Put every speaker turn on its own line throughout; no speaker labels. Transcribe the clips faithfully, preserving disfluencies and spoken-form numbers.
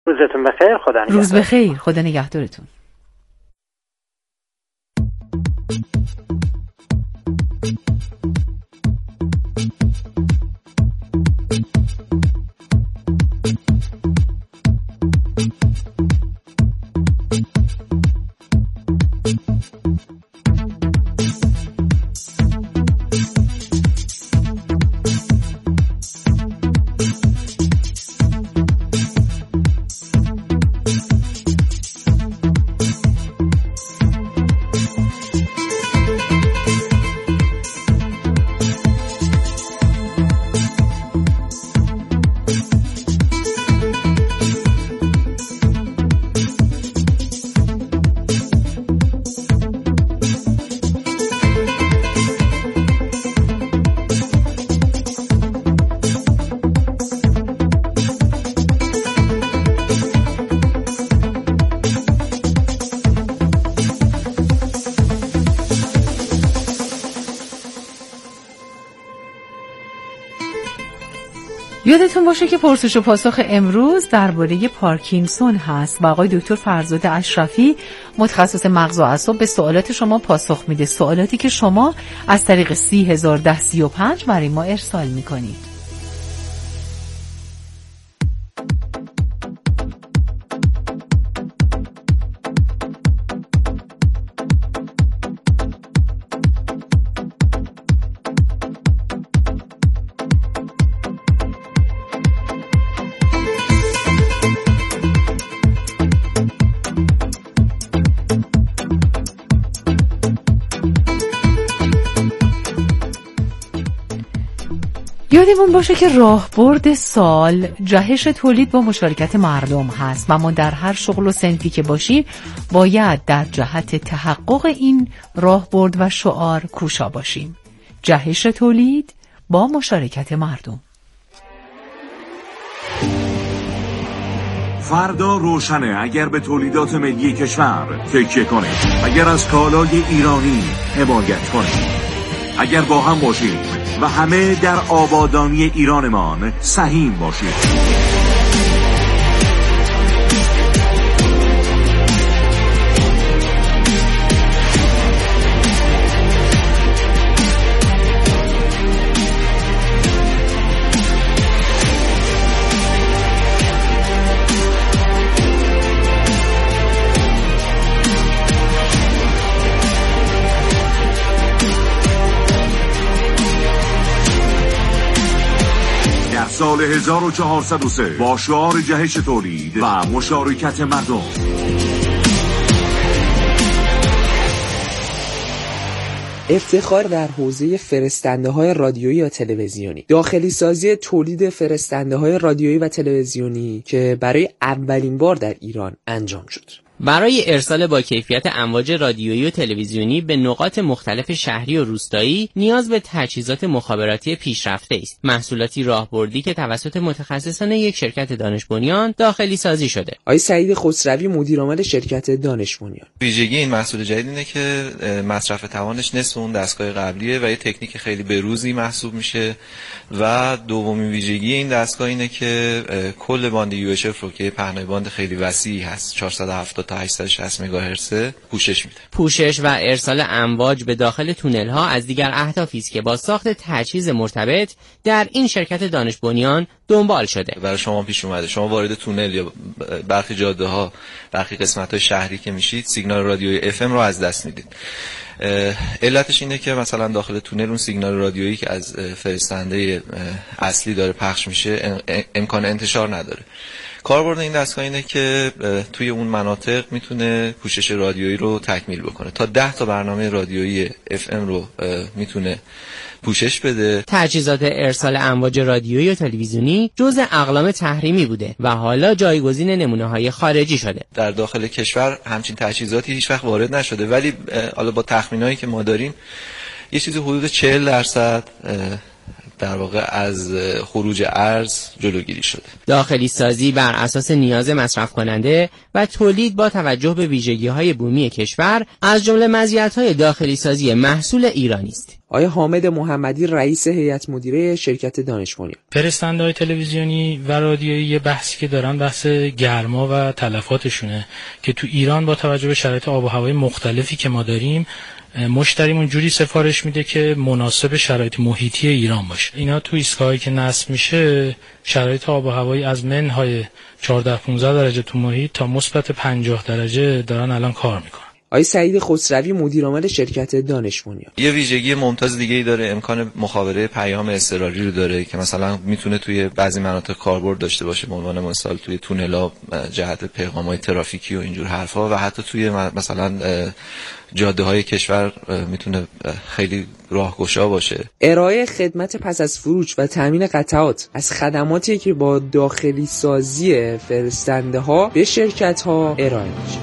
روزتون بخیر. خدا نگهدار.
روز بخیر. خدا نگهدارتون. یادتون باشه که پرسش و پاسخ امروز درباره پارکینسون هست و آقای دکتر فرزاد اشرفی متخصص مغز و اعصاب به سوالات شما پاسخ میده، سوالاتی که شما از طریق سی هزار ده سی و پنج برای ما ارسال میکنید. یادمون باشه که راهبرد سال جهش تولید با مشارکت مردم هست و ما در هر شغل و صنفی که باشیم باید در جهت تحقق این راهبرد و شعار کوشا باشیم. جهش تولید با مشارکت مردم.
فردا روشنه اگر به تولیدات ملی کشور تکیه کنیم، اگر از کالای ایرانی حمایت کنیم، اگر با هم باشیم و همه در آبادانی ایرانمان سهیم باشیم. سال هزار و چهارصد و سه با شعار جهش تولید و مشارکت مردم.
افتخار در حوزه فرستنده‌های رادیویی یا تلویزیونی، داخلی سازی تولید فرستنده‌های رادیویی و تلویزیونی که برای اولین بار در ایران انجام شد.
برای ارسال با کیفیت امواج رادیویی و تلویزیونی به نقاط مختلف شهری و روستایی نیاز به تجهیزات مخابراتی پیشرفته است. محصولاتی راهبردی که توسط متخصصان یک شرکت دانش بنیان داخلی سازی شده.
آقای سعید خسروی مدیرعامل شرکت دانش بنیان.
ویژگی این محصول جدید اینه که مصرف توانش نصف اون دستگاه قبلیه و یه تکنیک خیلی بروزی محسوب میشه و دومین ویژگی این دستگاه اینه که کل باند یو اچ اف رو که پهنای باند خیلی وسیعی هست چهارصد و هفتاد تا هشتصد و شصت مگاهرتز پوشش میده.
پوشش و ارسال امواج به داخل تونل ها از دیگر اهدافی است که با ساخت تجهیز مرتبط در این شرکت دانش بنیان دنبال شده.
برای شما پیش اومده شما وارد تونل یا برخی جاده ها برخی قسمت های شهری که میشید سیگنال رادیویی اف ام رو از دست میدید. علتش اینه که مثلا داخل تونل اون سیگنال رادیویی که از فرستنده اصلی داره پخش میشه امکان انتشار نداره. کاربرد این دستگاه اینه که توی اون مناطق میتونه پوشش رادیویی رو تکمیل بکنه. تا ده تا برنامه رادیویی اف ام رو میتونه پوشش بده.
تجهیزات ارسال امواج رادیویی و تلویزیونی جزء اقلام تحریمی بوده و حالا جایگزین نمونه‌های خارجی شده.
در داخل کشور همچین تجهیزاتی هیچ وقت وارد نشده، ولی حالا با تخمینایی که ما داریم یه چیزی حدود چهل درصد در واقع از خروج ارز جلوگیری شده.
داخلی سازی بر اساس نیاز مصرف کننده و تولید با توجه به ویژگی‌های بومی کشور از جمله مزیت‌های داخلی سازی محصول ایرانی است.
آقای حامد محمدی رئیس هیئت مدیره شرکت دانش بنیان.
پرستنده‌های تلویزیونی و رادیویی یه بحثی که دارن بحث گرما و تلفاتشونه که تو ایران با توجه به شرایط آب و هوای مختلفی که ما داریم مشتریمون جوری سفارش میده که مناسب شرایط محیطی ایران باشه. اینا تو ایستگاهایی که نصب میشه شرایط آب و هوایی از منهای چهارده پانزده درجه تو محیط تا مثبت پنجاه درجه دارن الان کار میکنن.
آقای سعید خسروی مدیر عامل شرکت دانش بنیان.
یه ویژگی ممتاز دیگه‌ای داره، امکان مخابره پیام اضطراری رو داره که مثلا میتونه توی بعضی مناطق کاربرد داشته باشه، به عنوان مثال توی تونل‌ها جهت پیغام‌های ترافیکی و اینجور حرفا، و حتی توی مثلا جاده‌های کشور میتونه خیلی راهگشا باشه.
ارائه خدمت پس از فروش و تامین قطعات از خدماتی که با داخلی سازی فرستنده‌ها به شرکت‌ها ارائه میشه.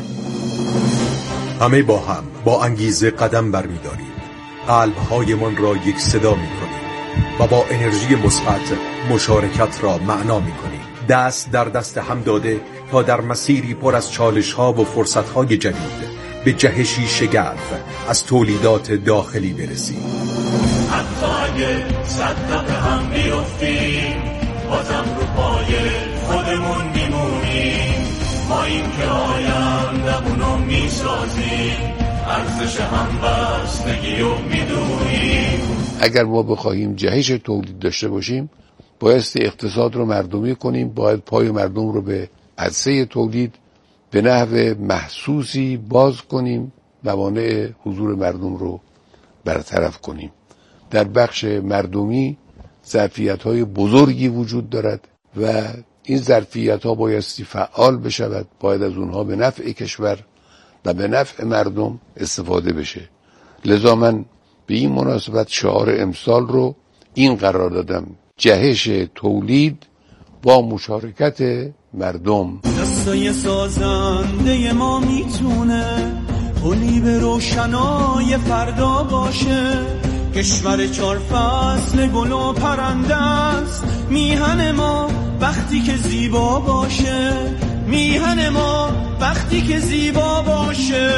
همه با هم با انگیزه قدم برمی‌داریم، قلب‌هایمان را یک صدا می‌کنیم و با انرژی مثبت مشارکت را معنا می‌کنیم. دست در دست هم داده تا در مسیری پر از چالش‌ها و فرصت‌های جدید به جهشی شگرف از تولیدات داخلی برسیم.
حتی اگه صد دفعه هم بیفتیم بازم رو پای خودمون میمونیم. ما این که آیندمونو میسازیم، ارزش هم بستگی رو میدونیم.
اگر ما بخواهیم جهش تولید داشته باشیم بایستی اقتصاد رو مردمی کنیم، باید پای مردم رو به عرصه تولید به نحو محسوسی باز کنیم، موانع حضور مردم رو برطرف کنیم. در بخش مردمی ظرفیت‌های بزرگی وجود دارد و این ظرفیت‌ها بایستی فعال بشود، باید از اونها به نفع کشور و به نفع مردم استفاده بشه. لذا من به این مناسبت شعار امسال رو این قرار دادم: جهش تولید با مشارکت مردم.
دستای سازنده ما میتونه پلی به روشنای فردا باشه. کشور چار فصل گل و پرنده است، میهن ما وقتی که زیبا باشه. میهن ما وقتی که زیبا باشه.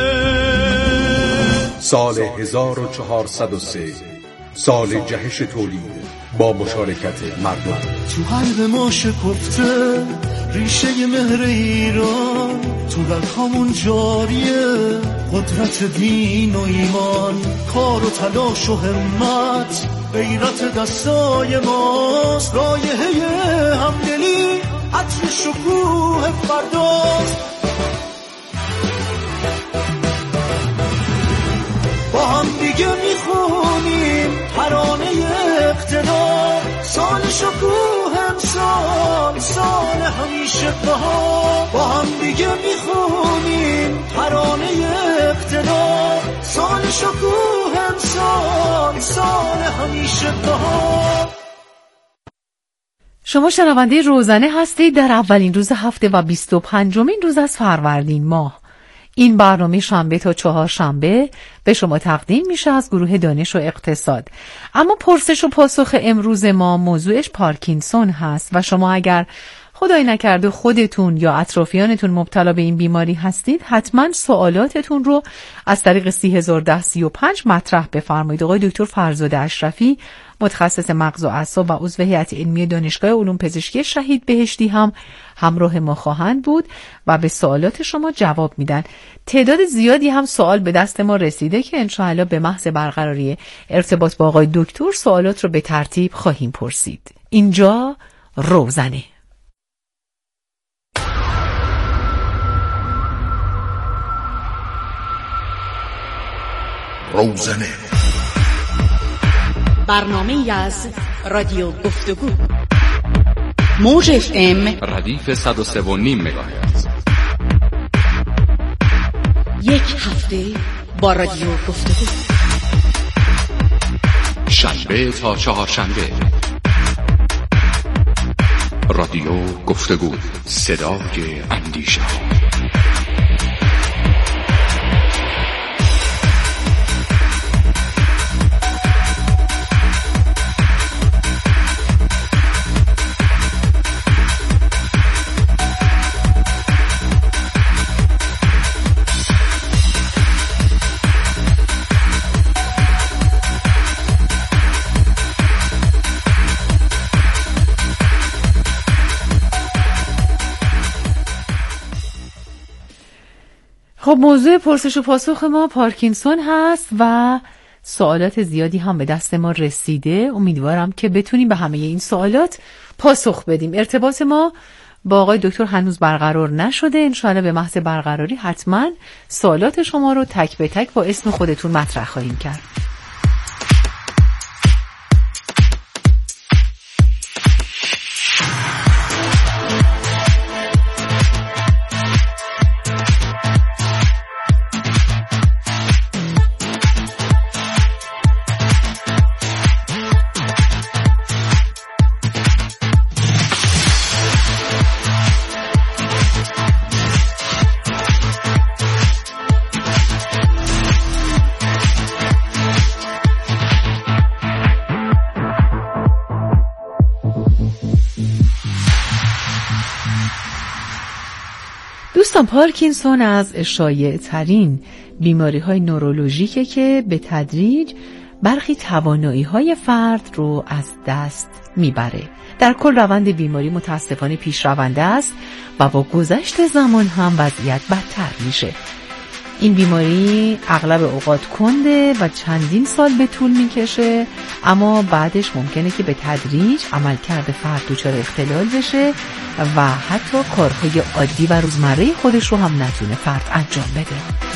سال هزار و چهارصد و سه، سال جهش تولید با مشارکت مردم.
تو قلب ما شکفته ریشه مهر ایران، تو رگ‌هامون جاریه قدرت دین و ایمان. کار و تلاش و همت غیرت دستای ماست. رایحه همدلی عطر شکوه فرداست. با هم دیگه میخونیم ترانه اقتدار. سال شکوه امسال، سال همیشه بهار. با هم دیگه میخونیم ترانه اقتدار. سال شکوه امسال، سال همیشه بهار.
شما شنونده روزانه هستید در اولین روز هفته و بیست و پنجمین روز از فروردین ماه. این برنامه شنبه تا چهارشنبه به شما تقدیم میشه از گروه دانش و اقتصاد. اما پرسش و پاسخ امروز ما موضوعش پارکینسون هست و شما اگر خدای نکرده خودتون یا اطرافیانتون مبتلا به این بیماری هستید، حتما سوالاتتون رو از طریق سی هزار و ده سی و پنج مطرح بفرمایید. آقای دکتر فرزاد اشرفی، متخصص مغز و اعصاب و عضو هیئت علمی دانشگاه علوم پزشکی شهید بهشتی هم همراه ما خواهند بود و به سوالات شما جواب میدن. تعداد زیادی هم سوال به دست ما رسیده که انشاءالله به محض برقراری ارتباط با آقای دکتر سوالات رو به ترتیب خواهیم پرسید. اینجا روزنه.
روزنه،
برنامه از رادیو گفتگو، موج اف ام
ردیف صد و سه و نیم مگاهرتز.
یک هفته با رادیو گفتگو،
شنبه تا چهارشنبه. رادیو گفتگو، صدای اندیشه.
خب موضوع پرسش و پاسخ ما پارکینسون هست و سوالات زیادی هم به دست ما رسیده. امیدوارم که بتونیم به همه این سوالات پاسخ بدیم. ارتباط ما با آقای دکتر هنوز برقرار نشده. انشاءالله به محض برقراری حتما سوالات شما رو تک به تک با اسم خودتون مطرح خواهیم کرد. دوستان، پارکینسون از شایع ترین بیماری های نورولوژیکه که به تدریج برخی توانایی های فرد رو از دست میبره. در کل روند بیماری متاسفانه پیش رونده است و با گذشت زمان هم وضعیت بدتر میشه. این بیماری اغلب اوقات کنده و چندین سال به طول میکشه، اما بعدش ممکنه که به تدریج عملکرد فرد دچار اختلال بشه و حتی کارهای عادی و روزمره خودش رو هم نتونه فرد انجام بده.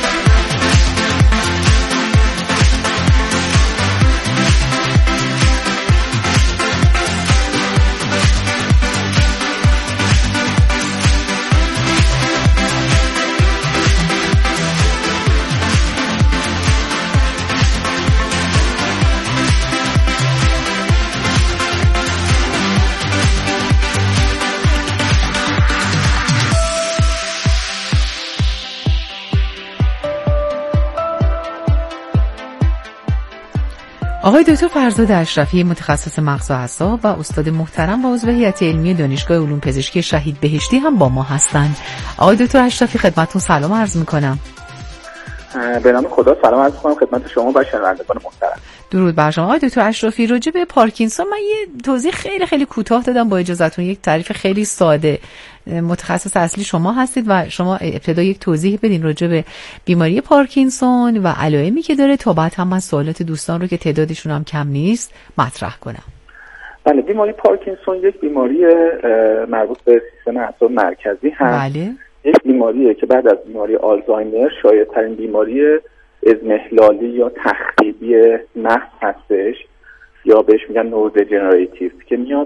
آقای دکتر فرزاد اشرفی، متخصص مغز و اعصاب و استاد محترم و عضو هیئت علمی دانشگاه علوم پزشکی شهید بهشتی هم با ما هستند. آقای دکتر اشرفی، خدمتتون سلام عرض می‌کنم.
به نام خدا سلام عرض می‌کنم خدمت شما و شنوندگان محترم.
درود بر شما. آقای دکتر اشرفی، راجع به پارکینسون من یه توضیح خیلی خیلی کوتاه دادم، با اجازهتون یک تعریف خیلی ساده. متخصص اصلی شما هستید و شما ابتدا یک توضیح بدین راجع به بیماری پارکینسون و علائمی که داره تا بعد هم من سوالات دوستان رو که تعدادشون هم کم نیست مطرح کنم.
بله، بیماری پارکینسون یک بیماری مربوط به سیستم اعصاب مرکزی هست. بله. یک بیماریه که بعد از بیماری آلزایمر شایع‌ترین بیماری اضمحلالی یا تخریبی مغز هستش، یا بهش میگن نورودژنراتیو، که میاد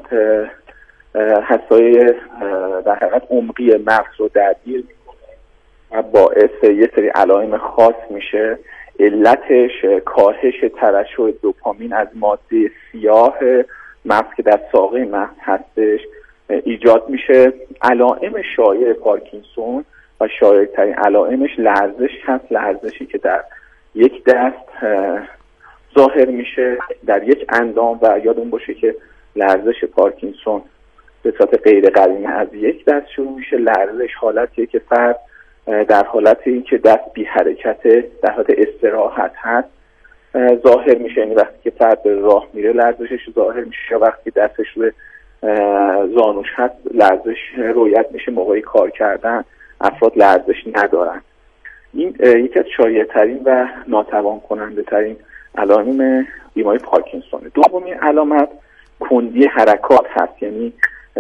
حسای در حقیقت عمقی مغز رو درگیر میکنه و باعث یه سری علائم خاص میشه. علتش کاهش ترشح دوپامین از ماده سیاه مغز که در ساقه مغز هستش ایجاد میشه. علائم شایع پارکینسون و شایع ترین علائمش لرزش هست، لرزشی که در یک دست ظاهر میشه، در یک اندام، و یادون باشه که لرزش پارکینسون به صورت غیر قرینه از یک دست شروع میشه. لرزش حالتیه که فرد در حالت این که دست بی حرکته، در حالت استراحت هست ظاهر میشه. یعنی وقتی که فرد به راه میره لرزشش ظاهر میشه، یا وقتی دستش رو زانوش هست لرزش رویت میشه. موقعی کار کردن افراد لرزش ندارن. این یکی از شایع ترین و ناتوان کننده ترین علائم بیماری پارکینسونه. دومین علامت کندی حرکات هست، یعنی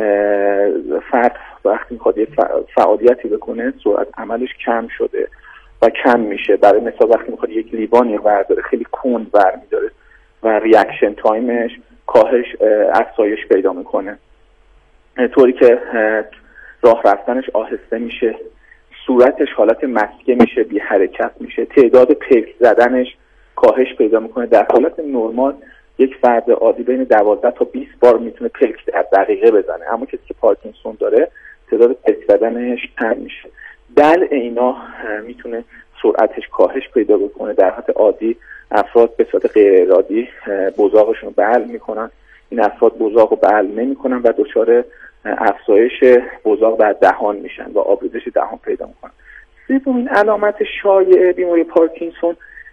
فرد وقتی میخواد یه فعالیتی بکنه سرعت عملش کم شده و کم میشه. برای مثال وقتی میخواد یک لیوانی برداره خیلی کند برمیداره و ریاکشن تایمش کاهش افزایش پیدا میکنه، طوری که راه رفتنش آهسته میشه، صورتش حالت مسکه میشه، بی حرکت میشه، تعداد پلک زدنش کاهش پیدا میکنه. در حالت نرمال یک فرد عادی بین دوازده تا بیست بار میتونه پلک در دقیقه بزنه، اما کسی که پارکینسون داره تعداد پلک زدنش کم میشه. دلع اینا میتونه سرعتش کاهش پیدا بکنه. در حالت عادی افراد به صورت غیر ارادی بزاقشون رو بلع میکنن، این افراد بزاق رو بلع نمیکنن و دچار افزایش بزاق در دهان میشن و آبریزش دهان پیدا میکنن. سومین علامت شایع بیماری پارکینسون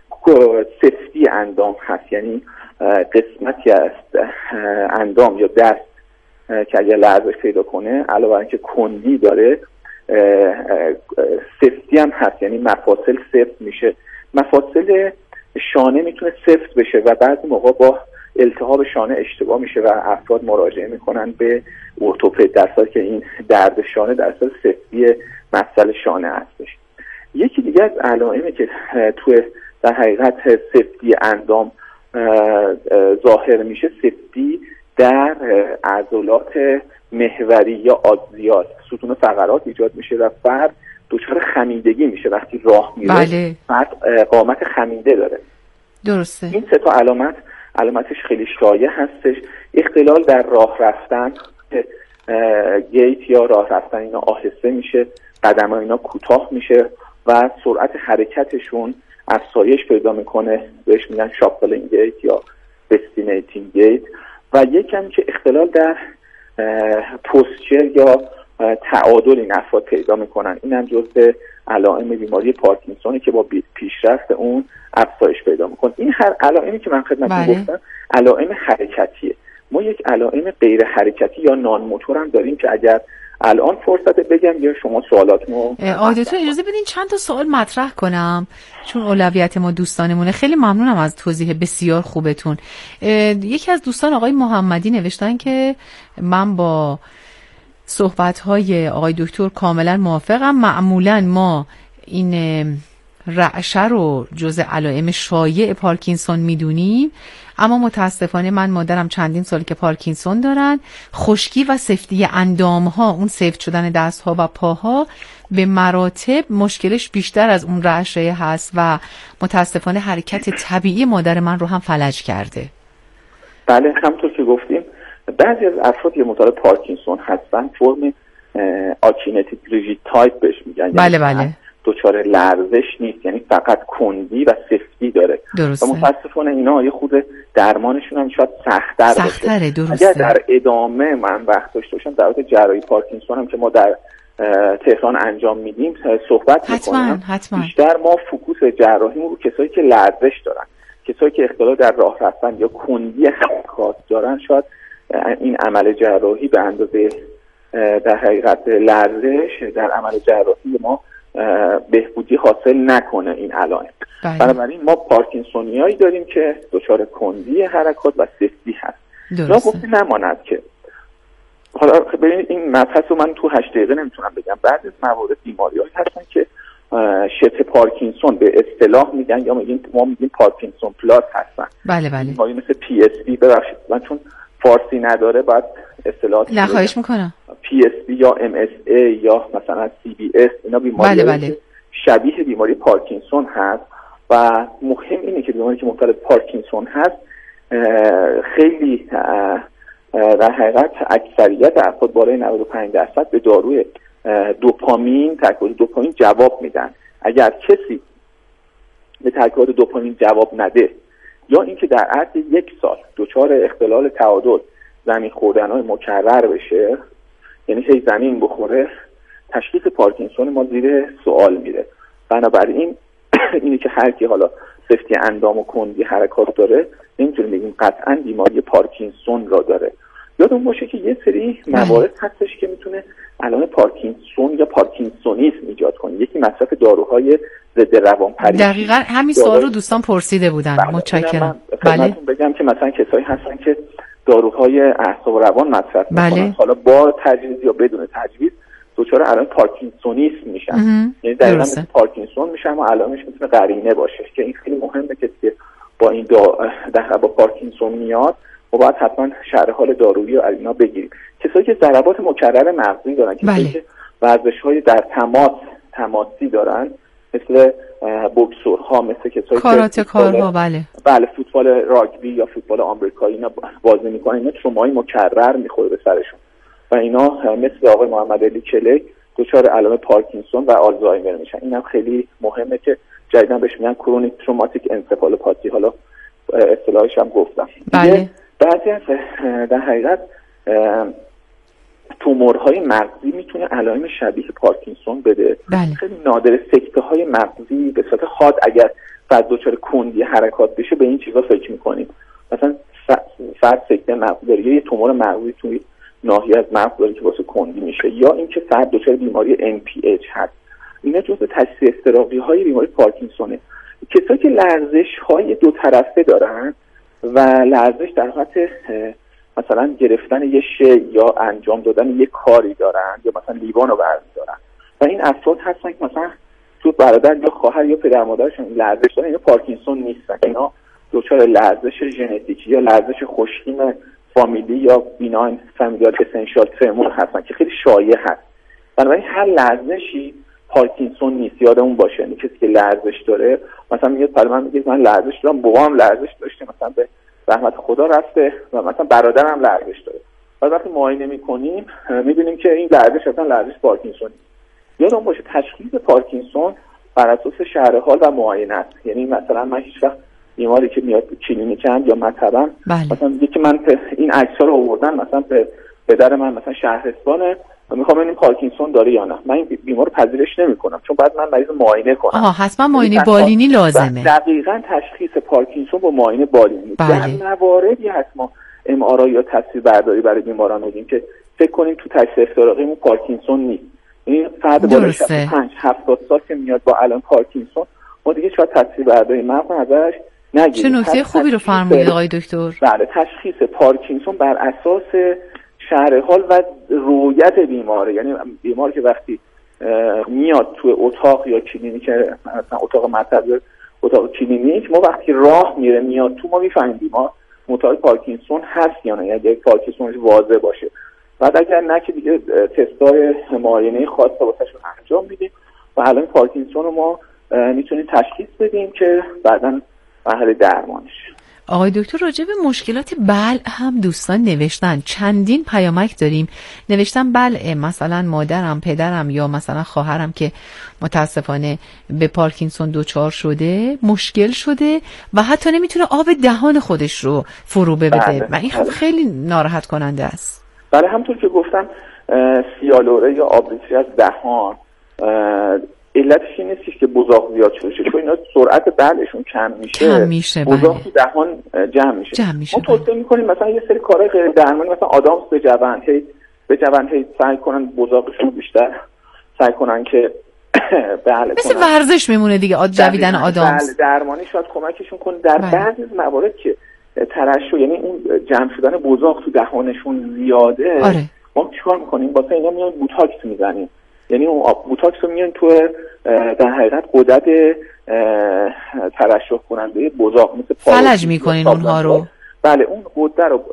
سفتی اندام هست، یعنی قسمتی از اندام یا دست که اگر لرزش پیدا کنه علاوه بر اینکه کندی داره سفتی هم هست، یعنی مفاصل سفت میشه. مفاصل شانه میتونه سفت بشه و بعضی موقع با التهاب شانه اشتباه میشه و افراد مراجعه میکنن به ارتوپد در صورتی که این درد شانه در اصل سفتی مفصل شانه هستش. یکی دیگه از علائمی که توی در حقیقت سفتی اندام ظاهر میشه، سفتی در عضلات محوری یا آکزیال ستون فقرات ایجاد میشه و فرد دچار خمیدگی میشه وقتی راه میره.
بله.
فرد قامت خمیده داره.
درسته.
این سه تا علامت علامتش خیلی شایع هستش. اختلال در راه رفتن، گیت یا راه رفتن اینا آهسته میشه، قدم‌ها اینا کوتاه میشه و سرعت حرکتشون افزایش پیدا میکنه، بهش میگن شاپلینگ گیت یا دستینیتینگ گیت. و یکم که اختلال در پوستچر یا تعادل این افراد پیدا میکنن. این هم جزء علائم بیماری پارکینسونه که با پیشرفت اون افزایش پیدا میکنه. این هر علائمی که من خدمتتون گفتم علائم حرکتیه. ما یک علائم غیر حرکتی یا نان موتور هم داریم که اگر الان فرصت بگم یا شما سوالاتمو
عادتون اجازه بدین چند تا سوال مطرح کنم چون اولویت ما دوستانمونه. خیلی ممنونم از توضیح بسیار خوبتون. یکی از دوستان آقای محمدی نوشتن که من با صحبت‌های آقای دکتر کاملا موافقم. معمولا ما این رعشه رو جزء علائم شایع پارکینسون میدونیم، اما متاسفانه من مادرم چندین سال که پارکینسون دارن. خشکی و سفتی اندام‌ها، اون سفت شدن دست‌ها و پاها به مراتب مشکلش بیشتر از اون رعشه هست و متاسفانه حرکت طبیعی مادر من رو هم فلج کرده.
بله، همونطور که گفتیم بعضی از افراد که مبتلا پارکینسون هستن فرم آکینتیک ریجید تایپ بهش میگن.
بله بله.
دچار لرزش نیست، یعنی فقط کندی و سفتی داره.
درسته.
و متاسفانه اینا یه خود درمانشون هم شاید سخت‌تر باشه.
سخت‌تره. درسته.
اگر در ادامه من وقت داشته باشم در مورد جراحی پارکینسون هم که ما در تهران انجام میدیم صحبت میکنم.
حتما.
بیشتر ما فوکوس جراحیمون رو کسایی که لرزش دارن، کسایی که اختلال در راه رفتن یا کندی حرکات دارن، شاید این عمل جراحی به اندازه در حقیقت لرزش در عمل جراحی ما بهبودی حاصل نکنه این علائم. بنابراین ما پارکینسونیایی داریم که دچار کندی حرکات و سفتی هست. را گفته نماند که حالا ببینید این مبحث رو من تو هشت دقیقه نمیتونم بگم. بعد از موارد بیماری‌هایی هستن که شبه پارکینسون به اصطلاح میگن یا میگیم ما میگیم پارکینسون پلاس هستن.
بله بله.
بیماری مثل پی اس بی، ببخشید من چون فارسی نداره بعد اصطلاحات
نه خواهش میکنم.
پی اس بی یا ام اس ای یا مثلا سی بی اس، اینا بیماری
بله بله.
شبیه بیماری پارکینسون هست و مهم اینه که بیماری که مبتلا پارکینسون هست خیلی در حقیقت اکثریت افراد بالای نود و پنج درصد به داروی دوپامین ترکیبات دوپامین جواب میدن. اگر کسی به ترکیبات دوپامین جواب نده یا اینکه در عرض یک سال دچار اختلال تعادل زمین خوردن‌های مکرر بشه، یعنی هی زمین بخوره، تشخیص پارکینسون ما زیر سوال میره. بنابراین اینی که هر کی حالا سفتی اندام و کندی حرکات داره نمیتونیم بگیم قطعا بیماری پارکینسون را داره. یادمون باشه که یه سری موارد هستش که میتونه علائم پارکینسون یا پارکینسونیسم ایجاد کنه. یکی مصرف داروهای ضد روانپریشی.
دقیقاً همین سوال رو دوستان پرسیده بودن.
بله.
متشکرم.
بله. بگم که مثلا کسایی هستن که داروهای اعصاب و روان مصرف میکنن،
بله.
حالا با تجویز یا بدون تجویز دچار علائم پارکینسونیسم میشن. یعنی دقیقاً مثل پارکینسون میشن و علائمش میتونه قرینه باشه که این خیلی مهمه که با این دا... در با پارکینسون میاد و باید حتما شرح حال دارویی رو از اینا بگیریم. کسایی که ضربات مکرر مغزی دارن، کسایی که ورزش‌های در تماس تماسی دارن مثل بوکسورها، مثل کسایی
کاراته کارها، بله
بله فوتبال راگبی یا فوتبال آمریکایی اینا بازی میکنن، اینا ترومای مکرر میخوره به سرشون و اینا مثل آقای محمد علی کلک دچار علائم پارکینسون و آلزایمر میشن. اینم خیلی مهمه که جدیداً بهش میگن کرونیک تروماتیک انسفالوپاتی، حالا اصطلاحش هم گفتم.
بله.
بعضی از در حقیقت تومورهای مغزی میتونه علائم شبیه پارکینسون بده.
بله.
خیلی نادر سکته های مغزی به صورت حاد اگر فرد دچار کندی حرکات بشه به این چیزا فکر میکنیم. مثلا فرد سکته مغزی داره، یه تومور مغزی توی ناحیه از مغز داره که واسه کندی میشه، یا اینکه فرد دچار بیماری ان پی اچ هست. اینا جزء تشخیص اضطرابی های بیماری پارکینسونه. کسایی که لرزش های دو طرفه دارن و لرزش در حالت مثلا گرفتن یه شی یا انجام دادن یه کاری دارن، یا مثلا لیوان رو برمی‌دارن و این افراد هستن که مثلا تو برادر یا خواهر یا پدر مادرشون لرزش دارن، اینا پارکینسون نیستن، اینا دچار لرزش ژنتیکی یا لرزش خوشگیم فامیلی یا بیناین فامیلیال اسنشیال ترمور هستن که خیلی شایع هست. بنابراین هر لرزشی پارکینسون نیست، یادمون باشه. یعنی کسی که لرزش داره مثلا میگه برای من میگه من لرزش دارم، بابام لرزش داشته، مثلا به رحمت خدا رفته و مثلا برادرم لرزش داره. بعد وقتی معاینه میکنیم میبینیم که این لرزش اصلا لرزش پارکینسون نیست. یادمون باشه تشخیص پارکینسون بر اساس شرح حال و معاینه است. یعنی مثلا من هیچ وقت بیماری که میاد کلینیکم یا مطبم مثلا میگه که من این عکس‌ها رو آوردن مثلا به پدر من مثلا شهرستانه و میخوام ببینم پارکینسون داره یا نه، من این بیمار رو پذیرش نمیکنم چون بعد من مریض معاینه کنم.
آها، حتما معاینه بالینی لازمه.
دقیقاً تشخیص پارکینسون با معاینه بالینی. در مواردی هست ما ام آر آی یا تصویر برداری برای بیماران میدیم که فکر کنیم تو تشخیص افتراقیمون پارکینسون نیست. این فرد بالای پنج هفتاد سال که میاد با الان پارکینسون، ما دیگه شاید تصویر برداری مغز ازش نگیریم.
چه نکته خوبی رو فرمودید آقای دکتر.
بله، تشخیص پارکینسون بر اساس شرح حال و رویت بیماره. یعنی بیمار که وقتی میاد توی اتاق یا کلینیک، مثلا اتاق مطب یا اتاق کلینیک، ما وقتی راه میره میاد تو، ما میفهمیم بیمار متعال پارکینسون هست یا نه، یعنی یک پارکینسون واضح باشه. بعد اگر نه که دیگه تستای معاینه خاص واسهشون انجام میدیم و الان پارکینسون رو ما میتونیم تشخیص بدیم که بعداً مرحله درمانش.
آقای دکتر، راجع به مشکلات بلع هم دوستان نوشتن، چندین پیامک داریم. نوشتن بلع مثلا مادرم، پدرم یا مثلا خواهرم که متاسفانه به پارکینسون دچار شده، مشکل شده و حتی نمیتونه آب دهان خودش رو فرو ببره و این خب خیلی ناراحت کننده است.
بله، همونطور که گفتم سیالوره یا آبریزی از دهان علتش این نیست که بزاق زیاد شده، چون اینا سرعت بلعشون کم میشه،
کم میشه
بزاق تو دهان جمع میشه.
جمع میشه.
ما توصیه میکنیم مثلا یه سری کارهای غیر درمانی، مثلا آدامس به جوان هی به جوان هی سعی کنن بزاقشون بیشتر سعی کنن که بله
مثل کنن. ورزش میمونه دیگه، آد جویدن آدامس.
بله، درمانی شاید کمکشون کنه. در بعضی از موارد که ترشح، یعنی اون جمع شدن بزاق تو دهانشون زیاده،
آره.
ما چیکار میکنیم؟ واسه اینا میایم بوتاکس میزنیم. یعنی اون بوتاکس رو میان تو در حقیقت غدد ترشح کننده بزاق مثل
فلج میکنین اونها رو.
بله، اون غده رو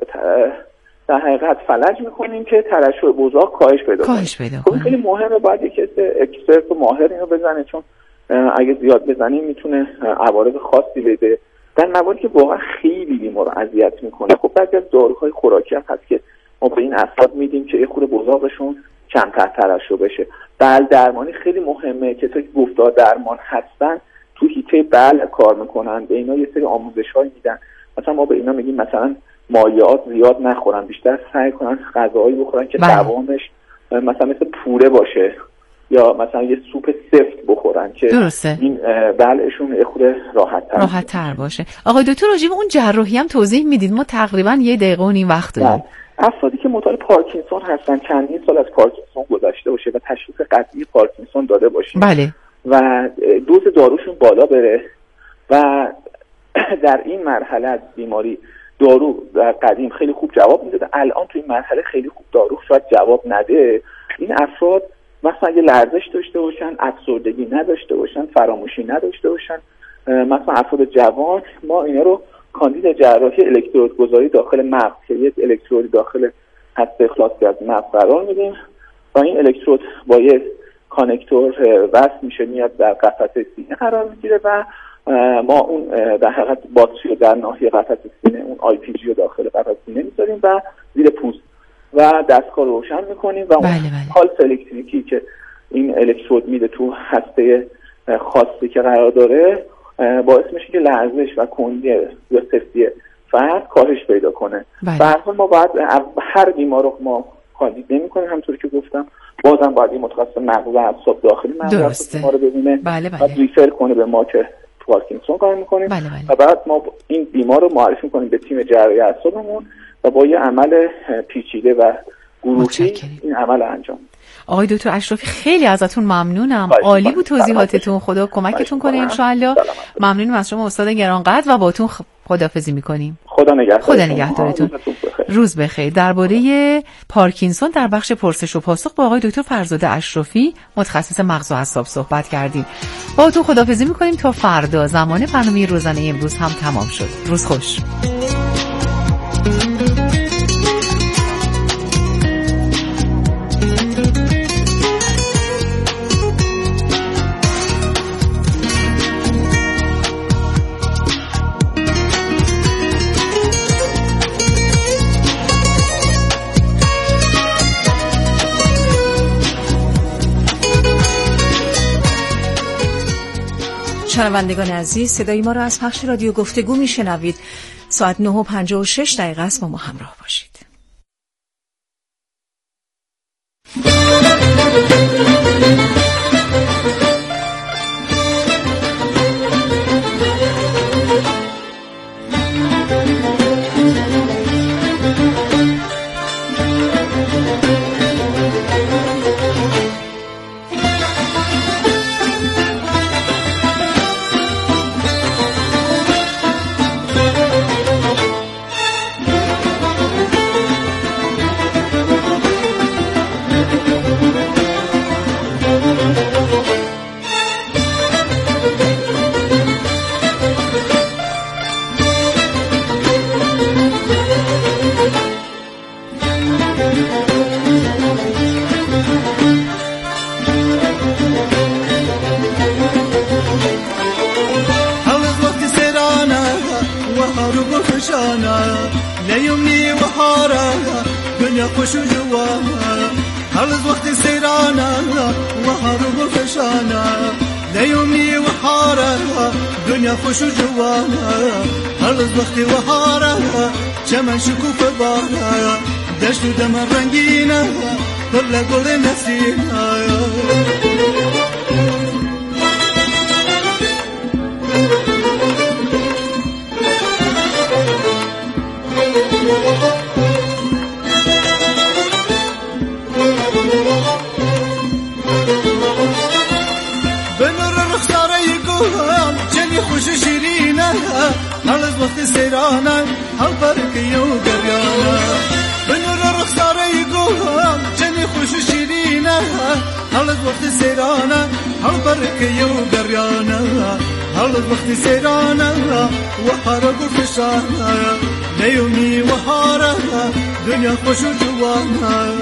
در حقیقت فلج میکنیم که ترشح بزاق کاهش پیدا کنه.
کاهش پیدا کنه.
خیلی مهمه، باید یک اکسپرت و ماهر اینو بزنه، چون اگه زیاد بزنیم میتونه عوارض خاصی بده. در مواردی که واقعا خیلی بیمار رو اذیت میکنه، خب بعضی از داروهای خوراکی هم هست که ما به این افراد میدیم که یه خورده بزاقشون کمتر ترشح بشه. بل درمانی خیلی مهمه. کسایی که گفتار درمان هستن تو حیطه بل کار میکنن، به اینا یه سری آموزش‌های میدن. مثلا ما به اینا میگیم مثلا مایعات زیاد نخورن، بیشتر سعی کنن غذاهایی بخورن که قوامش مثلا مثل پوره باشه، یا مثلا یه سوپ سفت بخورن که
درسته.
این بلعشون یه خورده راحت‌تر
راحت‌تر باشه. آقای دکتر، راجع به اون جراحی هم توضیح میدید؟ ما تقریبا یه دقیقه و نیم وقت داریم.
افرادی که مبتلا پارکینسون هستن، چندین سال از پارکینسون گذشته باشه و تشخیص قطعی پارکینسون داده باشه،
بله،
و دوز داروشون بالا بره و در این مرحله از بیماری دارو در قدیم خیلی خوب جواب میداده، الان تو این مرحله خیلی خوب دارو شاید جواب نده. این افراد مثلا اگه لرزش داشته باشن، افسردگی نداشته باشن، فراموشی نداشته باشن، مثلا افراد جوان، ما اینا رو کاندید جراحی الکترود گذاری داخل مغز که یک الکترود داخل هسته خلاصی از مغز قرار میدیم و این الکترود با یک کانکتور وصل میشه، میاد در قفسه سینه قرار میگیره و ما اون در حقیقت باتری رو در ناحیه قفسه سینه، اون آی پی جی رو داخل قفسه سینه میذاریم و زیر پوست و دستگاه رو روشن میکنیم و اون پالس الکتریکی که این الکترود میده تو هسته خاصی که قرار داره باعث میشه که لرزش و کندی یا سفتی فرد کاهش پیدا کنه. به هر حال ما باید هر بیمار رو ما کاندید نمی‌کنیم، همونطوری که گفتم بازم باید این متخصص مغز و اعصاب داخلی مغز ما رو ببینه
بله بله.
و ریفر کنه به ما که پارکینسون کار می‌کنیم
بله بله.
و بعد ما این بیمار رو معرفی کنیم به تیم جراحی اعصابمون و با یه عمل پیچیده و گروهی این عمل انجام.
آقای دکتر اشرافی خیلی ازتون ممنونم، عالی بود توضیحاتتون، خدا کمکتون کنه انشاءالله. ممنونم از شما استاد گرانقدر و باهاتون خداحافظی میکنیم.
خدا نگهدار.
خدا نگهدارتون. روز بخیر. درباره پارکینسون در بخش پرسش و پاسخ با آقای دکتر فرزاد اشرافی متخصص مغز و اعصاب صحبت کردیم. باهاتون خداحافظی میکنیم تا فردا. زمان برنامه روزانه امروز هم تمام شد. روز خوش.
شنوندگان عزیز، صدای ما را از پخش رادیو گفتگو میشنوید. ساعت نه و پنجاه و شش دقیقه است. با ما همراه باشید.
ليومي وحارة دنيا خوش جواها هرز وقت سيرانا وهرب الفشانا ليومي وحارة دنيا خوش جواها هرز وقت وحارة چمن شکوف بارا دشت و دم رنگینا كل گل نسینا خوش شیرینه هر از وقت سیرانه هر برک یو گریانه به نور رخساره گوهم چنی خوش شیرینه هر از وقت سیرانه هر برک یو گریانه هر از وقت سیرانه و هر گرفشانه نیومی و هاره دنیا خوش و جوانه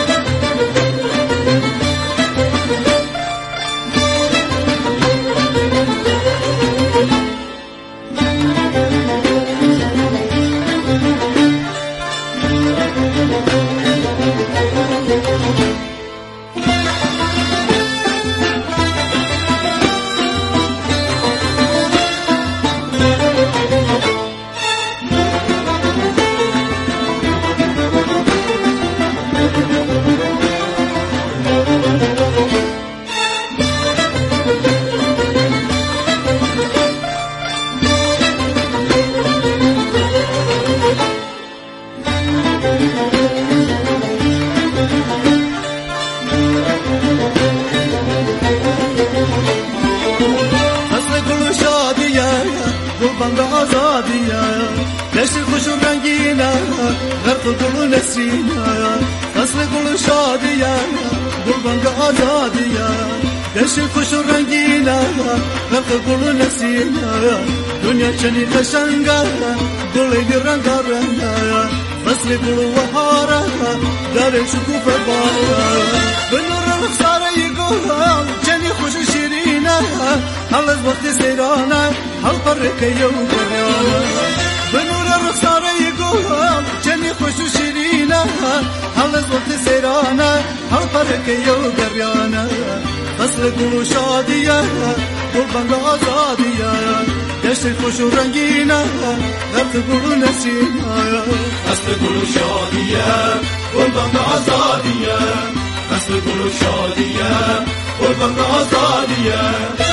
دشت خوش و رنگینه غرق گل نسرینه فصل گل شادیه گلبانگ آزادیه دشت خوش و رنگینه غرق گل نسرینه دنیا چنین قشنگه گلی رنگارنگه فصل گل وهاره داره شکوفه باره به نور رخساره گلم چنین خوش و شیرینه هر از وقت سیرانه هر پرکه یو گریانه به نور رخساره گلم چنین خوش و شیرینه هر از وقت سیرانه هر پرکه یو گریانه فصل گل و شادیه گلبانگ آزادیه دشت خوش و رنگینه غرق گل نسینه فصل گل و شادیه گلبانگ آزادیه فصل گل و شادیه گلبانگ آزادیه